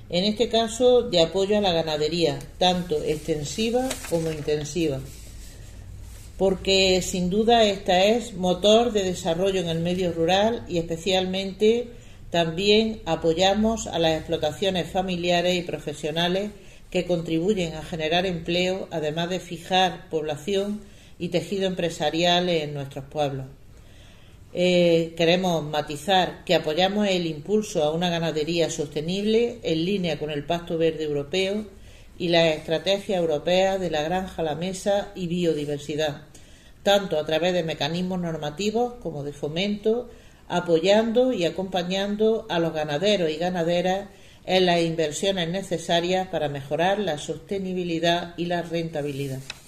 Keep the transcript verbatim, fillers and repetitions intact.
en este caso de apoyo a la ganadería, tanto extensiva como intensiva, porque sin duda esta es motor de desarrollo en el medio rural y especialmente también apoyamos a las explotaciones familiares y profesionales que contribuyen a generar empleo, además de fijar población y tejido empresarial en nuestros pueblos. Eh, queremos matizar que apoyamos el impulso a una ganadería sostenible en línea con el Pacto Verde Europeo y la estrategia europea de la granja a la mesa y biodiversidad, tanto a través de mecanismos normativos como de fomento, apoyando y acompañando a los ganaderos y ganaderas en las inversiones necesarias para mejorar la sostenibilidad y la rentabilidad.